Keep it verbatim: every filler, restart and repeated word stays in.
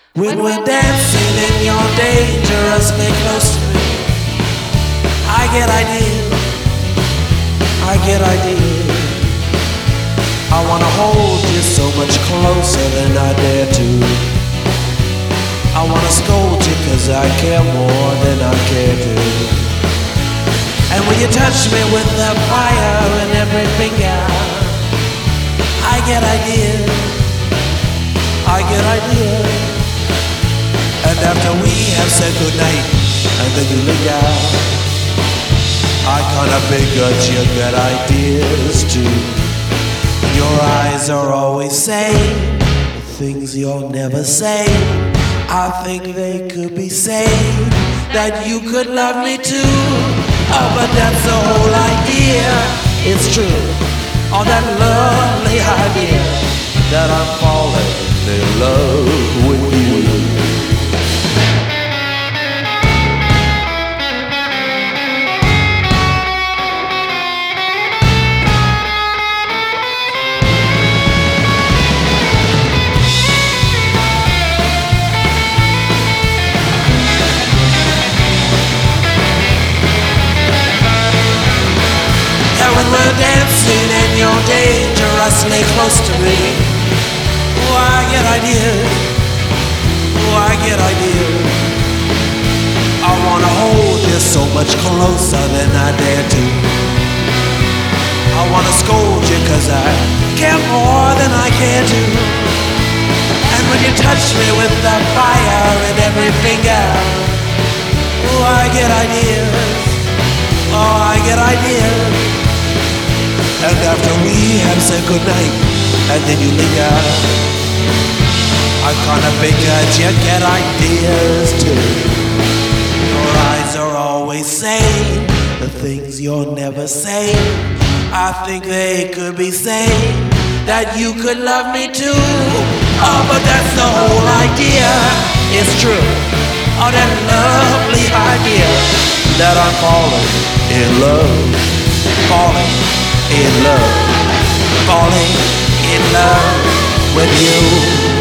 When we're dancing and you're dangerously close to me, I get ideas, I get ideas. I wanna hold you so much closer than I dare to. I wanna scold you cause I care more than I care to. And when you touch me with the fire in every finger, I get ideas, I get ideas. And after we have said goodnight and then you linger, I kinda figured you get ideas too. Your eyes are always saying things you'll never say. I think they could be saying that you could love me too. Oh, but that's the whole idea. It's true. Oh, that lovely idea that I'm falling in love with you. When we're dancing and you're dangerously close to me, oh, I get ideas, oh, I get ideas. I wanna hold you so much closer than I dare to. I wanna scold you cause I care more than I care to. And when you touch me with the fire in every finger, oh, I get ideas, oh, I get ideas. And after we have said goodnight and then you linger, I kinda figured you get ideas too. Your eyes are always saying the things you'll never say. I think they could be saying that you could love me too. Oh, but that's the whole idea. It's true. Oh, that lovely idea that I'm falling in love, falling in love, falling in love with you.